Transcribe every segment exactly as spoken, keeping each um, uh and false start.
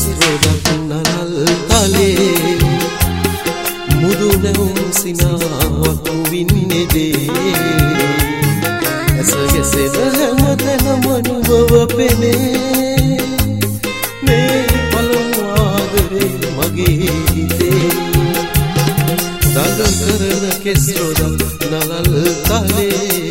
රොඩක් නලල් තලේ මුදුනැවුම් සිනාවක් වින්නේ දේ ඇස ගැසෙන හැමතැනම නුඹව පෙනේ මේ පළමු ආදරේ මගේ හිතේ දඟ කරන කෙස් රොඩක් නලල් තලේ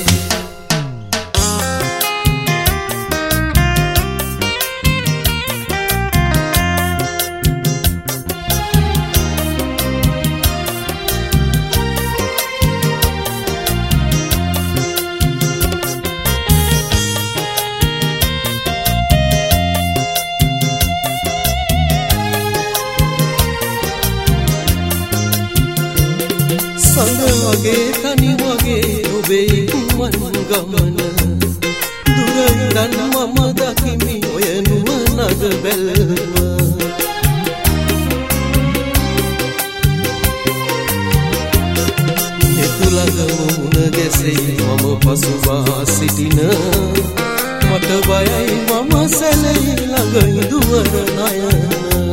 සඳ වගේ තනි වගේ ඔබේ කුමන් ගමන දුර ඉඳන් මම දකිමි ඔය නුවණද බැල්ම එතුළඟ මුණ ගැසෙයි මම පසුබා සිටින මට බයයි මම සැලෙයි ළඟ ඉදුවර නයන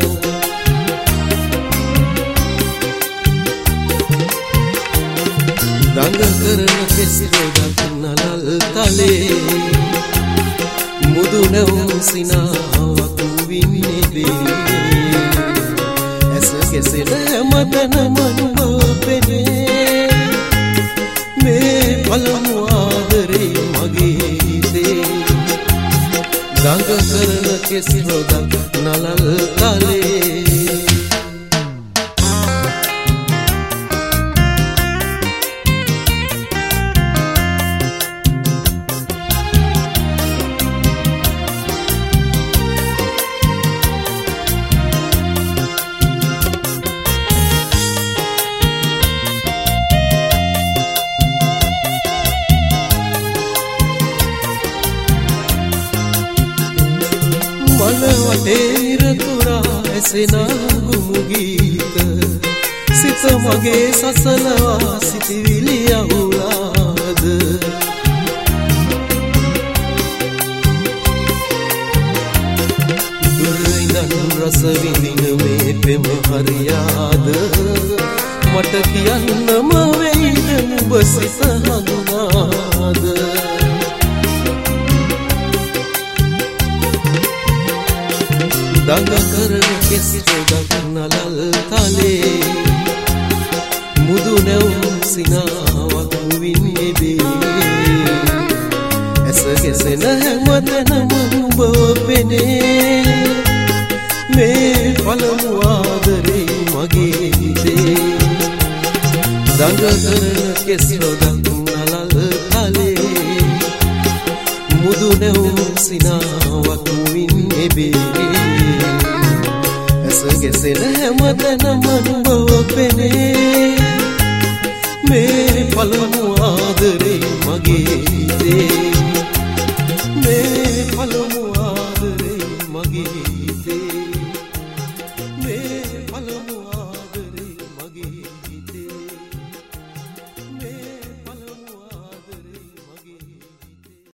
දඟ කරන කෙස් රොඩක් නලල් තලේ මුදුනැවුම් සිනාවක් වින්නේ දේ ඇස කෙසෙන හැමතැනම නුඹව පෙනේ මේ පළමු ආදරේ මගේ හිතේ දඟ කරන කෙස් රොඩක් නලල් තලේ මනවටේ ඉරතුරා ඇසෙනා ගුමු ගීත සිත මගේ සසලවා සිටිවිලි අහුලාද දුර ඉඳන් රස විඳින මේ පෙම හරියාද මට කියන්නම වෙයිද නුඹ සිත හඳුනාද දඟ කරන කෙස් රොඩක් නලල් තලේ මුදුනැවුම් සිනාවක් වින්නේ දේ ඇස ගැසෙන හැමතැනම නුඹව පෙනේ මේ පළමු ආදරේ මගේ හිතේ දඟ කරන කෙස් රොඩක් නලල් තලේ මුදුනැවුම් සිනාවක් වින්නේ දේ ගැසෙන හැමතැනම නුඹව පෙනේ මේ පළමු ආදරේ මගේ හිතේ මේ